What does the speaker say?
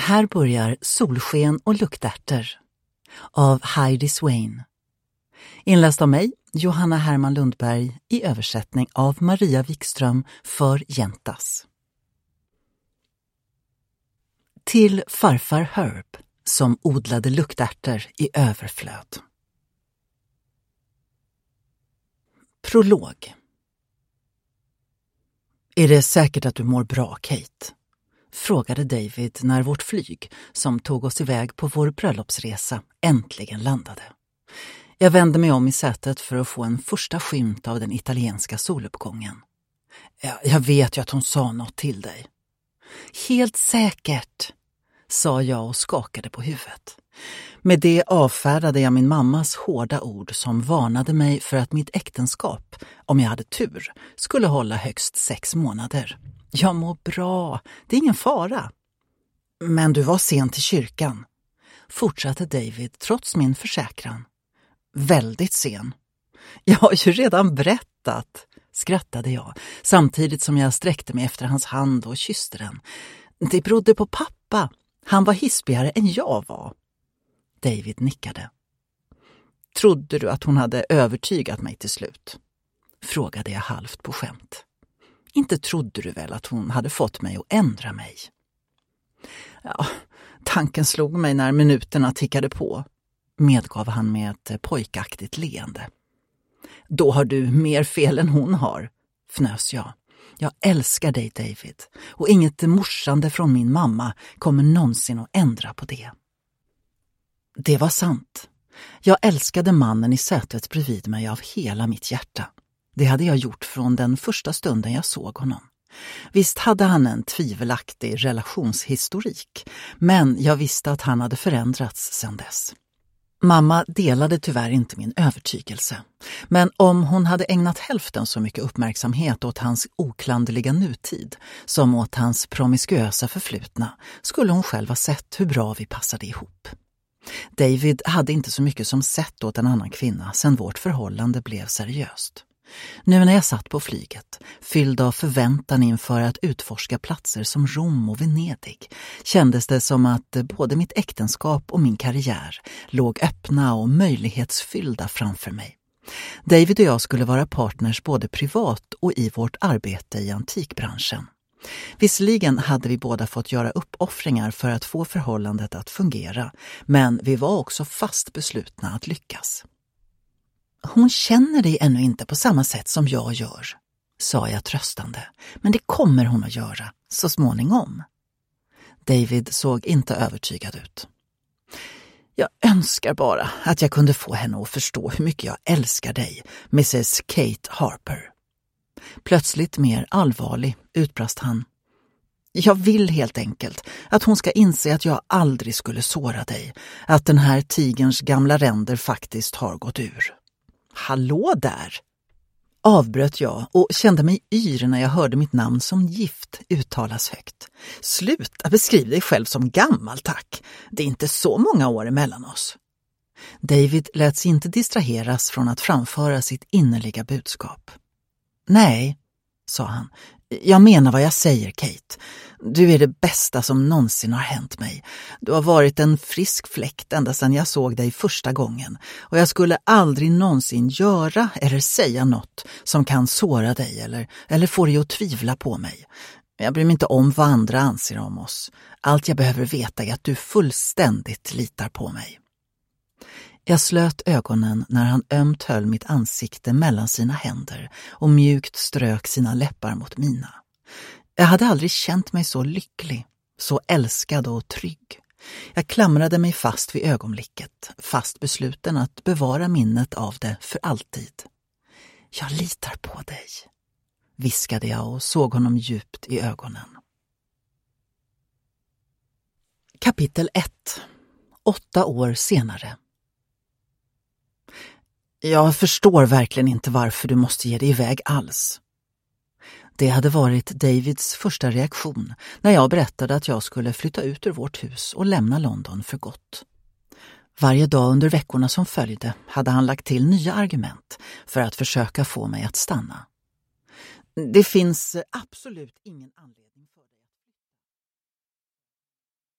Här börjar Solsken och luktärter av Heidi Swain. Inläst av mig, Johanna Herman Lundberg, i översättning av Maria Wikström för Jentas. Till farfar Herb som odlade luktärter i överflöd. Prolog. Är det säkert att du mår bra, Kate? Frågade David när vårt flyg, som tog oss iväg på vår bröllopsresa, äntligen landade. Jag vände mig om i sätet för att få en första skymt av den italienska soluppgången. Jag vet ju att hon sa något till dig. Helt säkert, sa jag och skakade på huvudet. Med det avfärdade jag min mammas hårda ord som varnade mig för att mitt äktenskap, om jag hade tur, skulle hålla högst 6 månader. Jag mår bra, det är ingen fara. Men du var sen till kyrkan, fortsatte David trots min försäkran. Väldigt sen. Jag har ju redan berättat, skrattade jag, samtidigt som jag sträckte mig efter hans hand och kysste den. Det berodde på pappa, han var hispigare än jag var. David nickade. Trodde du att hon hade övertygat mig till slut? Frågade jag halvt på skämt. Inte trodde du väl att hon hade fått mig att ändra mig? Ja, tanken slog mig när minuterna tickade på, medgav han med ett pojkaktigt leende. Då har du mer fel än hon har, fnös jag. Jag älskar dig, David, och inget morsande från min mamma kommer någonsin att ändra på det. Det var sant. Jag älskade mannen i sätet bredvid mig av hela mitt hjärta. Det hade jag gjort från den första stunden jag såg honom. Visst hade han en tvivelaktig relationshistorik, men jag visste att han hade förändrats sedan dess. Mamma delade tyvärr inte min övertygelse, men om hon hade ägnat hälften så mycket uppmärksamhet åt hans oklanderliga nutid som åt hans promiskuösa förflutna skulle hon själv ha sett hur bra vi passade ihop. David hade inte så mycket som sett åt en annan kvinna sedan vårt förhållande blev seriöst. Nu när jag satt på flyget, fylld av förväntan inför att utforska platser som Rom och Venedig, kändes det som att både mitt äktenskap och min karriär låg öppna och möjlighetsfyllda framför mig. David och jag skulle vara partners både privat och i vårt arbete i antikbranschen. Visserligen hade vi båda fått göra uppoffringar för att få förhållandet att fungera, men vi var också fast beslutna att lyckas. Hon känner dig ännu inte på samma sätt som jag gör, sa jag tröstande, men det kommer hon att göra så småningom. David såg inte övertygad ut. Jag önskar bara att jag kunde få henne att förstå hur mycket jag älskar dig, Mrs. Kate Harper. Plötsligt mer allvarlig utbrast han. Jag vill helt enkelt att hon ska inse att jag aldrig skulle såra dig, att den här tigerns gamla ränder faktiskt har gått ur. Hallå där! Avbröt jag och kände mig yr när jag hörde mitt namn som gift uttalas högt. Sluta beskriva dig själv som gammal, tack. Det är inte så många år emellan oss. David lät sig inte distraheras från att framföra sitt innerliga budskap. Nej, sa han. Jag menar vad jag säger, Kate. Du är det bästa som någonsin har hänt mig. Du har varit en frisk fläkt ända sedan jag såg dig första gången. Och jag skulle aldrig någonsin göra eller säga något som kan såra dig eller få dig att tvivla på mig. Jag bryr mig inte om vad andra anser om oss. Allt jag behöver veta är att du fullständigt litar på mig. Jag slöt ögonen när han ömt höll mitt ansikte mellan sina händer och mjukt strök sina läppar mot mina. Jag hade aldrig känt mig så lycklig, så älskad och trygg. Jag klamrade mig fast vid ögonblicket, fast besluten att bevara minnet av det för alltid. Jag litar på dig, viskade jag och såg honom djupt i ögonen. Kapitel 1. 8 år senare. Jag förstår verkligen inte varför du måste ge dig iväg alls. Det hade varit Davids första reaktion när jag berättade att jag skulle flytta ut ur vårt hus och lämna London för gott. Varje dag under veckorna som följde hade han lagt till nya argument för att försöka få mig att stanna. Det finns absolut ingen anledning.